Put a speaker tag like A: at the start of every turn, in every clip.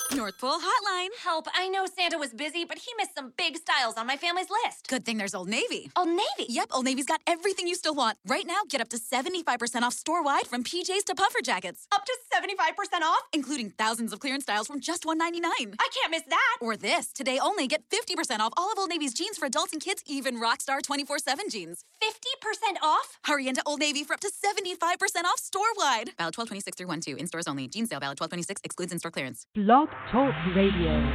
A: North Pole Hotline.
B: Help, I know Santa was busy, but he missed some big styles on my family's list.
A: Good thing there's Old Navy.
B: Old Navy?
A: Yep, Old Navy's got everything you still want. Right now, get up to 75% off store-wide from PJs to puffer jackets.
B: Up to 75% off?
A: Including thousands of clearance styles from just $1.99.
B: I can't miss that.
A: Or this, today only, get 50% off all of Old Navy's jeans for adults and kids, even Rockstar 24/7 jeans.
B: 50% off?
A: Hurry into Old Navy for up to 75% off store-wide. Valid 12/26 through 1/2. In stores only. Jean sale valid 12/26. Excludes in-store clearance.
C: Blog Talk Radio.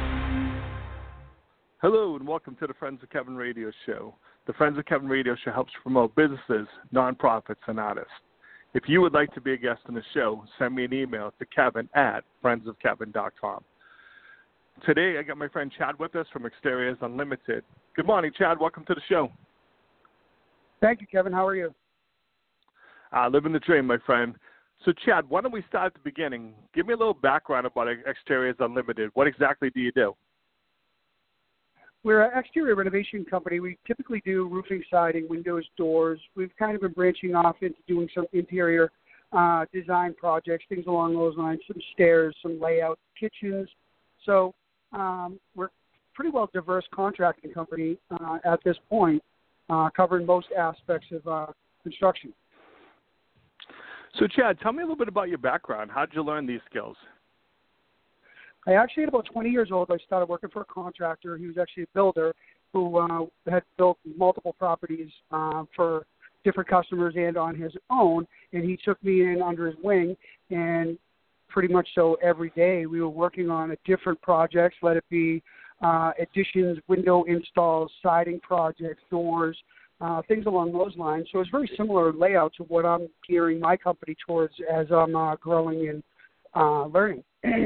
D: Hello and welcome to the Friends of Kevin Radio Show. The Friends of Kevin Radio Show helps promote businesses, nonprofits, and artists. If you would like to be a guest on the show, send me an email to kevin@friendsofkevin.com. Today I got my friend Chad with us from Exteriors Unlimited. Good morning, Chad. Welcome to the show.
E: Thank you, Kevin. How are you?
D: Living the dream, my friend. So, Chad, why don't we start at the beginning? Give me a little background about Exteriors Unlimited. What exactly do you do?
E: We're an exterior renovation company. We typically do roofing, siding, windows, doors. We've kind of been branching off into doing some interior design projects, things along those lines, some stairs, some layout, kitchens. So we're pretty well diverse contracting company at this point, covering most aspects of construction.
D: So, Chad, tell me a little bit about your background. How did you learn these skills?
E: I actually, at about 20 years old, I started working for a contractor. He was actually a builder who had built multiple properties for different customers and on his own, and he took me in under his wing, and pretty much so every day we were working on a different projects, let it be additions, window installs, siding projects, doors, things along those lines. So it's very similar layout to what I'm gearing my company towards as I'm growing and learning.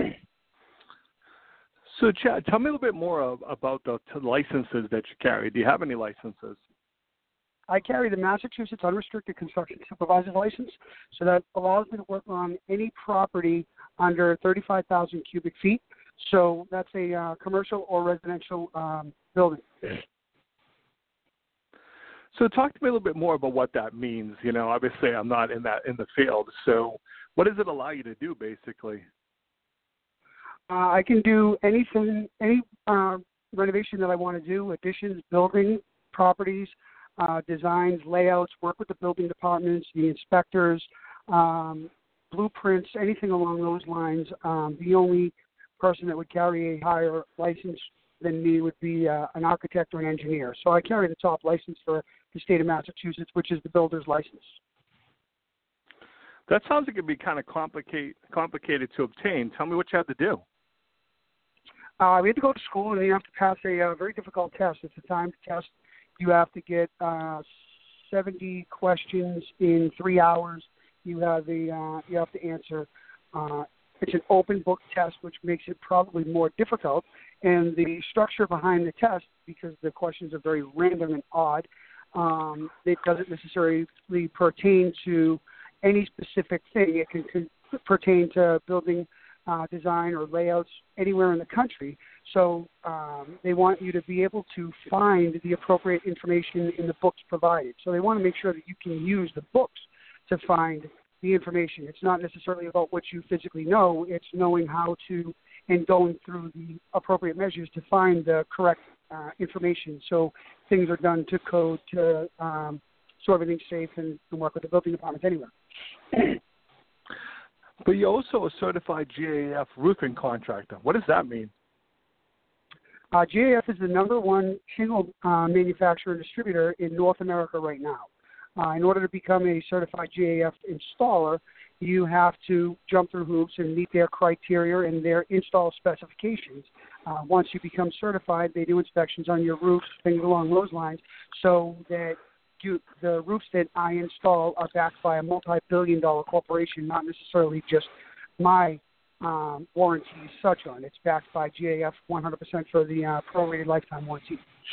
D: So, Chad, tell me a little bit more about the licenses that you carry. Do you have any licenses?
E: I carry the Massachusetts Unrestricted Construction Supervisor's License, so that allows me to work on any property under 35,000 cubic feet. So that's a commercial or residential building.
D: So talk to me a little bit more about what that means. You know, obviously I'm not in the field. So what does it allow you to do, basically?
E: I can do anything, any renovation that I want to do, additions, building, properties, designs, layouts, work with the building departments, the inspectors, blueprints, anything along those lines. The only person that would carry a higher license than me would be an architect or an engineer. So I carry the top license for the state of Massachusetts, which is the builder's license.
D: That sounds like it'd be kind of complicated to obtain. Tell me what you had to do.
E: We had to go to school, and you have to pass a very difficult test. It's a timed test. You have to get 70 questions in 3 hours. You have to answer. It's an open book test, which makes it probably more difficult. And the structure behind the test, because the questions are very random and odd, it doesn't necessarily pertain to any specific thing. It can pertain to building design or layouts anywhere in the country. So they want you to be able to find the appropriate information in the books provided. So they want to make sure that you can use the books to find the information. It's not necessarily about what you physically know. It's knowing how to and going through the appropriate measures to find the correct information. So things are done to code to so everything's safe and work with the building departments anywhere.
D: But you're also a certified GAF roofing contractor. What does that mean?
E: GAF is the number one shingle manufacturer and distributor in North America right now. In order to become a certified GAF installer, you have to jump through hoops and meet their criteria and their install specifications. Once you become certified, they do inspections on your roofs, things along those lines, so that the roofs that I install are backed by a multi-billion-dollar corporation, not necessarily just my warranty as such on. It's backed by GAF 100% for the prorated lifetime warranty.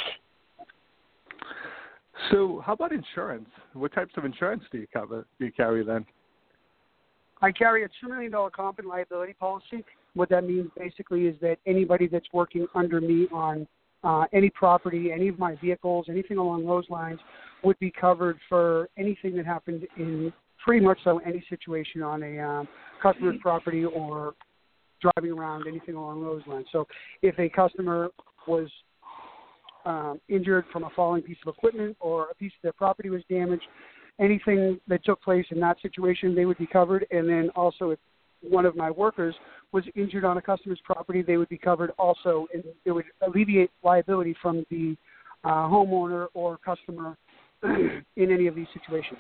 D: So how about insurance? What types of insurance do you carry then?
E: I carry a $2 million comp and liability policy. What that means basically is that anybody that's working under me on any property, any of my vehicles, anything along those lines would be covered for anything that happened in pretty much so any situation on a customer's property or driving around, anything along those lines. So if a customer was injured from a falling piece of equipment or a piece of their property was damaged, anything that took place in that situation, they would be covered. And then also if one of my workers was injured on a customer's property, they would be covered also, and it would alleviate liability from the homeowner or customer in any of these situations.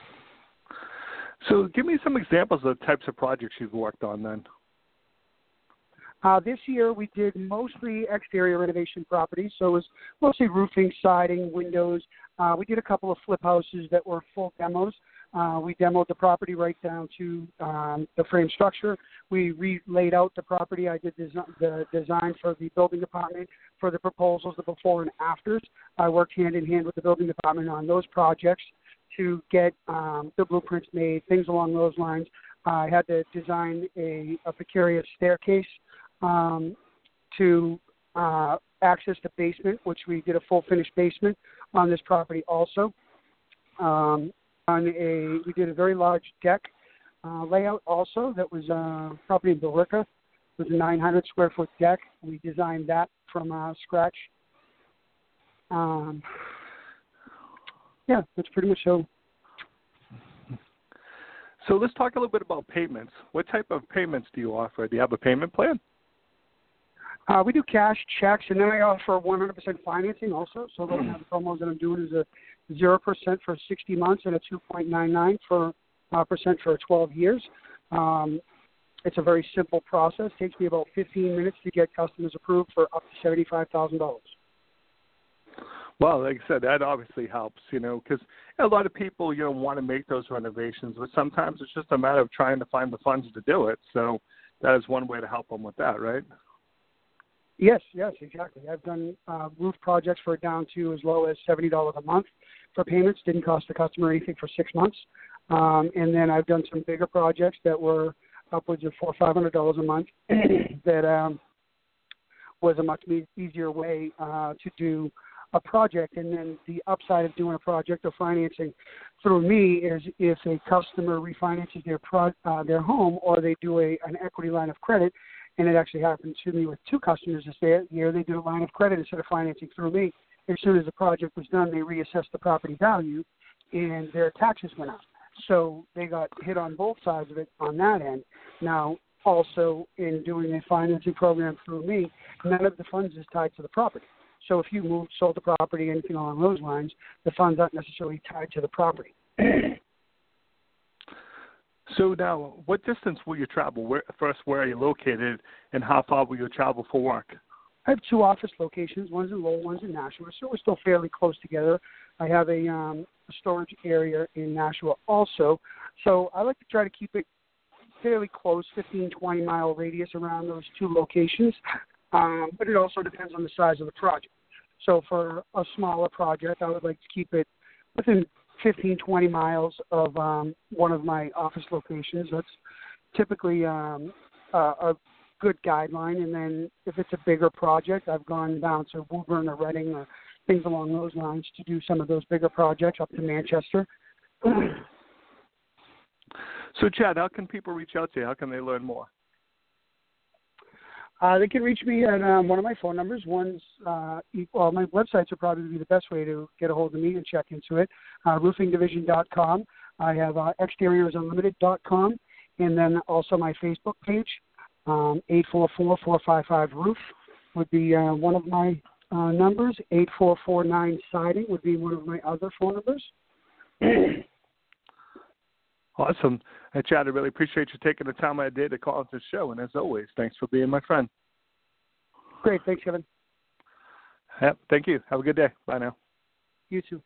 D: So give me some examples of the types of projects you've worked on then.
E: This year we did mostly exterior renovation properties, so it was mostly roofing, siding, windows. We did a couple of flip houses that were full demos. We demoed the property right down to the frame structure. We laid out the property. I did the design for the building department for the proposals, the before and afters. I worked hand in hand with the building department on those projects to get the blueprints made, things along those lines. I had to design a precarious staircase to access the basement, which we did a full finished basement on this property also. We did a very large deck layout also that was property in Billerica. It was a 900 square foot deck. We designed that from scratch. Yeah, that's pretty much so.
D: So let's talk a little bit about payments. What type of payments do you offer? Do you have a payment plan?
E: We do cash, checks, and then I offer 100% financing also. So those are the promos that I'm doing is a 0% for 60 months and a 2.99% for 12 years. It's a very simple process. It takes me about 15 minutes to get customers approved for up to $75,000.
D: Well, like I said, that obviously helps, because a lot of people, want to make those renovations, but sometimes it's just a matter of trying to find the funds to do it. So that is one way to help them with that, right?
E: Yes, exactly. I've done roof projects for down to as low as $70 a month for payments. Didn't cost the customer anything for 6 months. And then I've done some bigger projects that were upwards of $400 or $500 a month that was a much easier way to do a project. And then the upside of doing a project or financing through me is if a customer refinances their home or they do an equity line of credit, and it actually happened to me with 2 customers this year. They did a line of credit instead of financing through me. As soon as the project was done, they reassessed the property value, and their taxes went up. So they got hit on both sides of it on that end. Now, also in doing a financing program through me, none of the funds is tied to the property. So if you moved, sold the property, anything along those lines, the funds aren't necessarily tied to the property.
D: So now, what distance will you travel? Where are you located, and how far will you travel for work?
E: I have 2 office locations. One's in Lowell, one's in Nashua. So we're still fairly close together. I have a storage area in Nashua also. So I like to try to keep it fairly close, 15, 20-mile radius around those 2 locations. But it also depends on the size of the project. So for a smaller project, I would like to keep it within 15, 20 miles of one of my office locations. That's typically a good guideline. And then if it's a bigger project, I've gone down to Woburn or Reading or things along those lines to do some of those bigger projects up to Manchester.
D: So, Chad, how can people reach out to you? How can they learn more?
E: They can reach me at one of my phone numbers. One's, my websites would probably be the best way to get a hold of me and check into it. Roofingdivision.com. I have exteriorsunlimited.com, and then also my Facebook page, 844-455-ROOF would be one of my numbers. 8449-siding would be one of my other phone numbers.
D: Awesome. Hey, Chad, I really appreciate you taking the time out of the day to call into the show. And as always, thanks for being my friend.
E: Great. Thanks, Kevin.
D: Yep. Thank you. Have a good day. Bye now.
E: You too.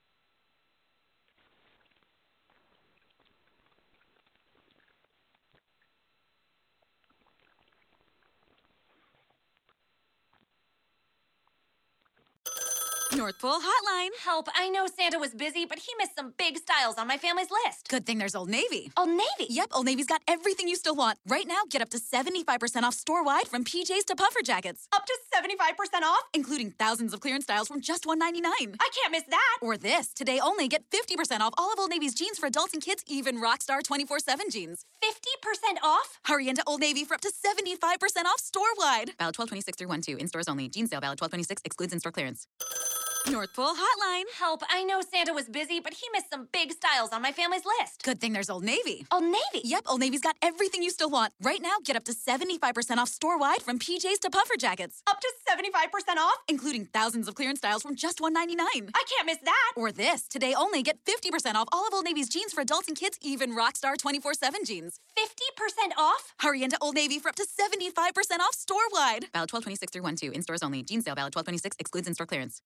A: North Pole Hotline.
B: Help, I know Santa was busy, but he missed some big styles on my family's list.
A: Good thing there's Old Navy.
B: Old Navy?
A: Yep, Old Navy's got everything you still want. Right now, get up to 75% off store-wide from PJs to puffer jackets.
B: Up to 75% off?
A: Including thousands of clearance styles from just $1.99.
B: I can't miss that.
A: Or this, today only get 50% off all of Old Navy's jeans for adults and kids, even Rockstar 24/7 jeans.
B: 50% off?
A: Hurry into Old Navy for up to 75% off store-wide. Valid 12/26/1/2. In stores only. Jean sale valid 12/26. Excludes in-store clearance. North Pole Hotline.
B: Help, I know Santa was busy, but he missed some big styles on my family's list.
A: Good thing there's Old Navy.
B: Old Navy?
A: Yep, Old Navy's got everything you still want. Right now, get up to 75% off store-wide from PJs to puffer jackets.
B: Up to 75% off?
A: Including thousands of clearance styles from just $1.99.
B: I can't miss that.
A: Or this, today only get 50% off all of Old Navy's jeans for adults and kids, even Rockstar 24/7 jeans.
B: 50% off?
A: Hurry into Old Navy for up to 75% off store-wide. Valid 12/26/1/2. In stores only. Jean sale valid 12/26. Excludes in-store clearance.